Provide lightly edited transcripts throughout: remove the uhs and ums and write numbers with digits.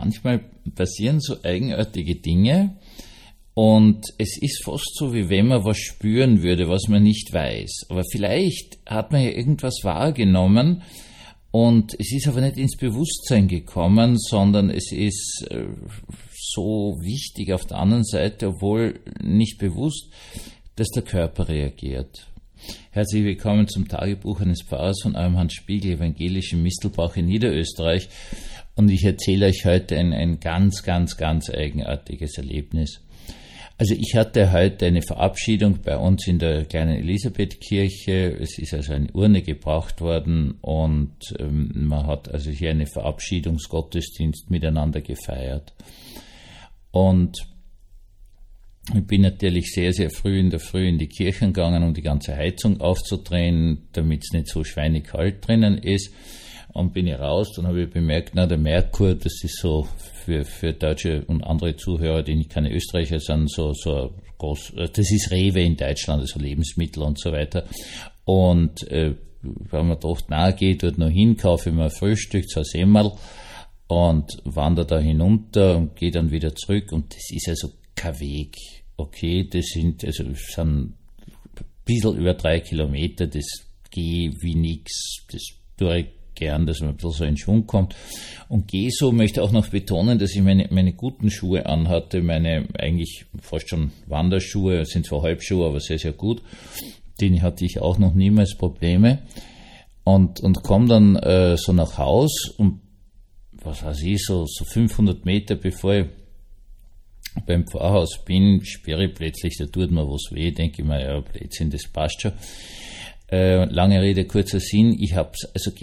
manchmal passieren so eigenartige Dinge und es ist fast so, wie wenn man was spüren würde, was man nicht weiß. Aber vielleicht hat man ja irgendwas wahrgenommen und es ist aber nicht ins Bewusstsein gekommen, sondern es ist so wichtig auf der anderen Seite, obwohl nicht bewusst, dass der Körper reagiert. Herzlich willkommen zum Tagebuch eines Pfarrers von eurem Hans Spiegel, evangelisch in Mistelbach in Niederösterreich. Und ich erzähle euch heute ein ganz eigenartiges Erlebnis. Also ich hatte heute eine Verabschiedung bei uns in der kleinen Elisabethkirche. Es ist also eine Urne gebracht worden und man hat also hier einen Verabschiedungsgottesdienst miteinander gefeiert. Und ich bin natürlich sehr früh in der Früh in die Kirche gegangen, um die ganze Heizung aufzudrehen, damit es nicht so schweinekalt drinnen ist. Und bin ich raus, dann habe ich bemerkt, der Merkur, das ist so für deutsche und andere Zuhörer, die keine Österreicher sind, so groß, das ist Rewe in Deutschland, also Lebensmittel und so weiter. Und wenn man gedacht, geht dort noch hin, kaufe ich mir ein Frühstück, so ein Semmerl und wandere da hinunter und gehe dann wieder zurück und das ist also kein Weg. Okay, das sind ein bisschen über 3 Kilometer, das gehe wie nix, das tue ich gern, dass man ein bisschen so in Schwung kommt. Und gehe so, möchte auch noch betonen, dass ich meine guten Schuhe anhatte, meine eigentlich fast schon Wanderschuhe, sind zwar Halbschuhe, aber sehr gut. Den hatte ich auch noch niemals Probleme. Und komme dann so nach Haus und was weiß ich, so 500 Meter bevor ich beim Pfarrhaus bin, sperre ich plötzlich, da tut mir was weh, denke ich mir, ja, Blödsinn, das passt schon. Lange Rede, kurzer Sinn, ich habe es also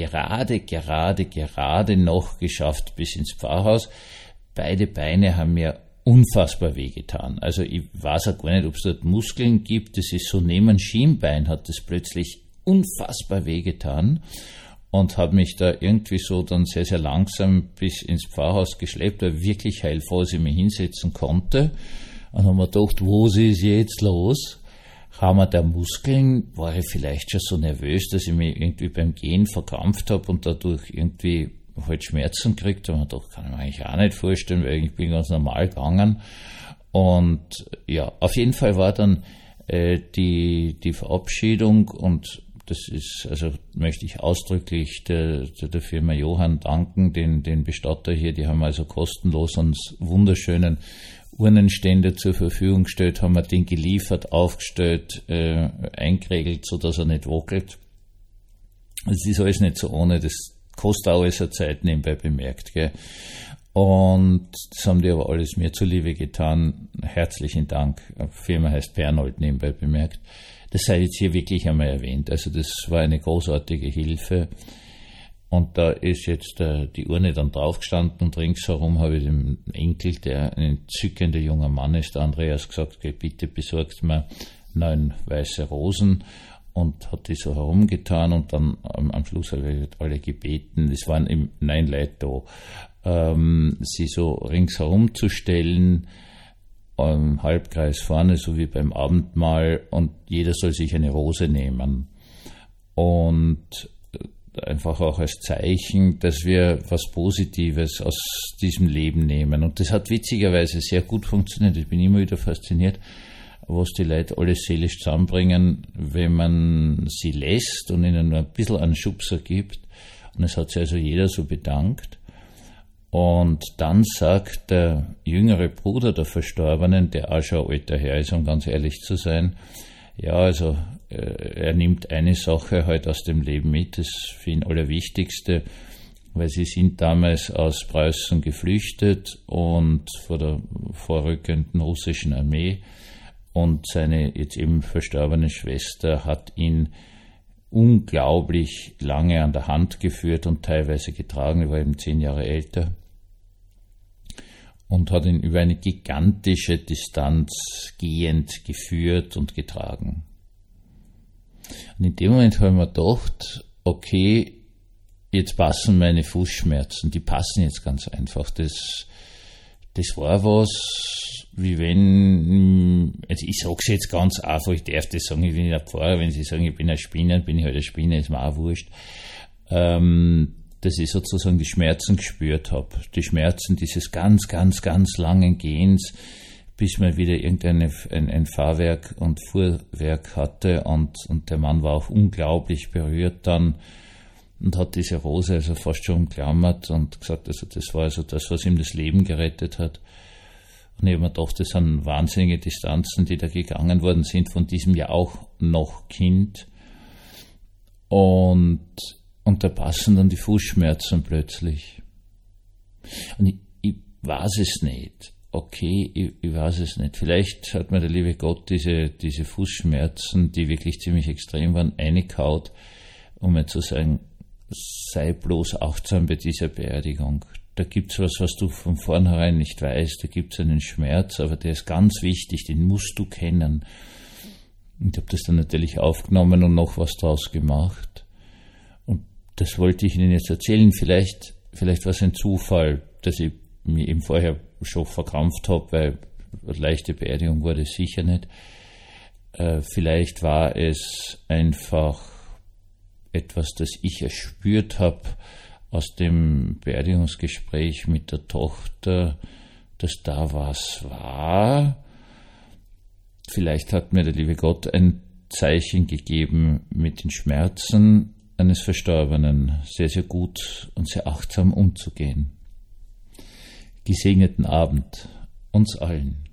gerade noch geschafft bis ins Pfarrhaus. Beide Beine haben mir unfassbar wehgetan. Also ich weiß auch gar nicht, ob es dort Muskeln gibt, das ist so neben dem Schienbein hat das plötzlich unfassbar wehgetan und habe mich da irgendwie so dann sehr langsam bis ins Pfarrhaus geschleppt, weil wirklich heilfroh, dass ich mich hinsetzen konnte. Und haben wir gedacht, was ist jetzt los? Hammer der Muskeln, war ich vielleicht schon so nervös, dass ich mich irgendwie beim Gehen verkrampft habe und dadurch irgendwie halt Schmerzen gekriegt habe. Und doch kann ich mir eigentlich auch nicht vorstellen, weil ich bin ganz normal gegangen. Und ja, auf jeden Fall war dann die Verabschiedung und das ist, also möchte ich ausdrücklich der Firma Johann danken, den Bestatter hier, die haben also kostenlos uns wunderschönen Urnenstände zur Verfügung gestellt, haben wir den geliefert, aufgestellt, eingeregelt, so dass er nicht wackelt. Es ist alles nicht so ohne, das kostet auch alles eine Zeit nebenbei bemerkt, gell. Und das haben die aber alles mir zuliebe getan. Herzlichen Dank. Die Firma heißt Bernold, nebenbei bemerkt. Das sei jetzt hier wirklich einmal erwähnt. Also das war eine großartige Hilfe. Und da ist jetzt die Urne dann draufgestanden und ringsherum habe ich dem Enkel, der ein entzückender junger Mann ist, der Andreas, gesagt, okay, bitte besorgt mir 9 weiße Rosen und hat die so herumgetan und dann am Schluss habe ich alle gebeten, es waren 9 Leute da, sie so ringsherum zu stellen, im Halbkreis vorne, so wie beim Abendmahl und jeder soll sich eine Rose nehmen. Und einfach auch als Zeichen, dass wir was Positives aus diesem Leben nehmen. Und das hat witzigerweise sehr gut funktioniert. Ich bin immer wieder fasziniert, was die Leute alles seelisch zusammenbringen, wenn man sie lässt und ihnen nur ein bisschen einen Schubser gibt. Und es hat sich also jeder so bedankt. Und dann sagt der jüngere Bruder der Verstorbenen, der auch schon ein alter Herr ist, um ganz ehrlich zu sein, ja, also er nimmt eine Sache halt aus dem Leben mit, das ist für ihn Allerwichtigste, weil sie sind damals aus Preußen geflüchtet und vor der vorrückenden russischen Armee und seine jetzt eben verstorbene Schwester hat ihn unglaublich lange an der Hand geführt und teilweise getragen, er war eben 10 Jahre älter und hat ihn über eine gigantische Distanz gehend geführt und getragen. Und in dem Moment habe ich mir gedacht, okay, jetzt passen meine Fußschmerzen, die passen jetzt ganz einfach. Das war was, wie wenn, also ich sage es jetzt ganz einfach, ich darf das sagen, ich bin nicht ein Pfarrer, wenn Sie sagen, ich bin ein Spinner, bin ich halt ein Spinner, ist mir auch wurscht. dass ich sozusagen die Schmerzen gespürt habe. Die Schmerzen dieses ganz, ganz, ganz langen Gehens, bis man wieder ein Fahrwerk und Fuhrwerk hatte, und der Mann war auch unglaublich berührt dann und hat diese Rose also fast schon umklammert und gesagt, also das war also das, was ihm das Leben gerettet hat. Und ich habe mir gedacht, das sind wahnsinnige Distanzen, die da gegangen worden sind, von diesem ja auch noch Kind. Und da passen dann die Fußschmerzen plötzlich. Und ich weiß es nicht. Okay, ich weiß es nicht. Vielleicht hat mir der liebe Gott diese Fußschmerzen, die wirklich ziemlich extrem waren, eingehaut, um mir zu sagen, sei bloß achtsam bei dieser Beerdigung. Da gibt's was du von vornherein nicht weißt. Da gibt's einen Schmerz, aber der ist ganz wichtig, den musst du kennen. Und ich habe das dann natürlich aufgenommen und noch was draus gemacht. Und das wollte ich Ihnen jetzt erzählen. Vielleicht war es ein Zufall, dass ich mich eben vorher schon verkrampft habe, weil eine leichte Beerdigung wurde es sicher nicht. Vielleicht war es einfach etwas, das ich erspürt habe aus dem Beerdigungsgespräch mit der Tochter, dass da was war. Vielleicht hat mir der liebe Gott ein Zeichen gegeben, mit den Schmerzen eines Verstorbenen sehr, sehr gut und sehr achtsam umzugehen. Gesegneten Abend uns allen.